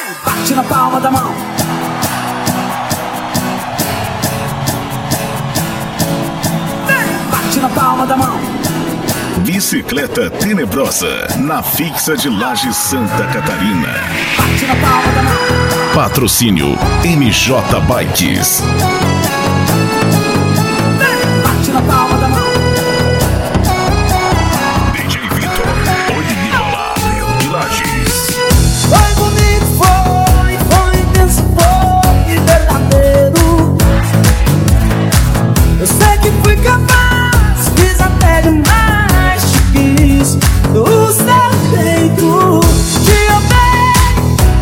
Bate na palma da mão. Bate na palma da mão. Bicicleta Tenebrosa, na fixa de Laje Santa Catarina. Bate na palma da mão. Patrocínio MJ Bikes. Bate na palma da mão. DJ Vitor, o inigualável de Lajes. Foi bonito, foi intenso, foi verdadeiro. Eu sei que fui capaz, fiz até demais, te quis do seu jeito, te amei.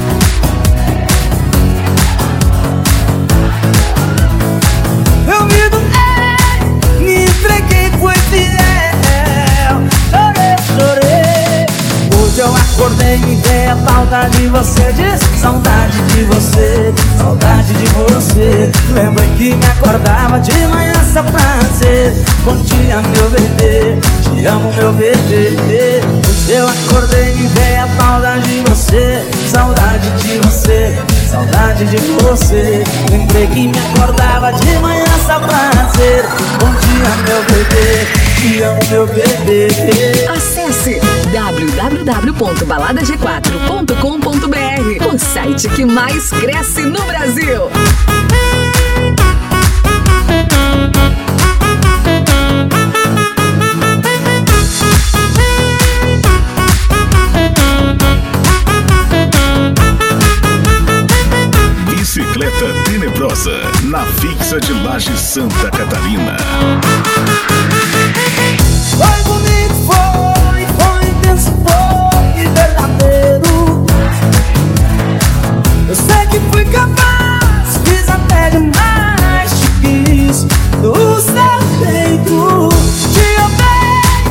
Eu me doei, me entreguei, fui fiel. Chorei, chorei. Hoje eu acordei, me dei a falta de você, disse saudade de você, saudade de você. Lembra que me acordava de manhã só pra dizer bom dia meu bebê, te amo meu bebê. Hoje eu acordei, me dei a falta de você, saudade de você, saudade de você. Lembrei que me acordava de manhã só pra dizer bom dia meu bebê, te amo meu bebê. Acesse www.baladag4.com.br, o site que mais cresce no Brasil. Bicicleta Tenebrosa, na fixa de Laje Santa Catarina. Foi bonito, foi intenso, foi verdadeiro. Eu sei que fui capaz, fiz até demais, te quis do seu jeito, te amei.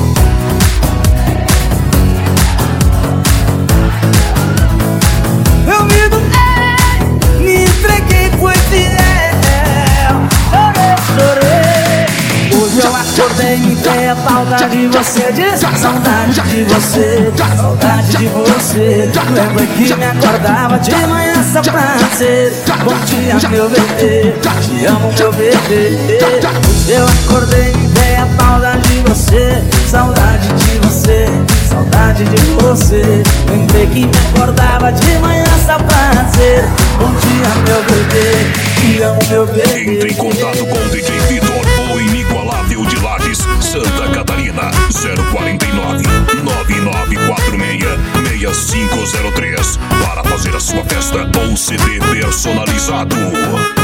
Eu me doei, me entreguei, fui fiel. Chorei, chorei. Hoje eu acordei, me dei a falta de você, disse saudade de você, saudade de você. Lembra que me acordava de manhã só pra dizer bom dia meu bebê, te amo meu bebê. Hoje eu acordei, me dei a falta de você, saudade de você, saudade de você. Lembrei que me acordava de manhã só pra dizer bom dia meu bebê, te amo meu bebê. Entre em contato com o DJ Vitor, o inigualável de Lajes, Santa Catarina. 049 9946 6503 para fazer a sua festa ou CD personalizado.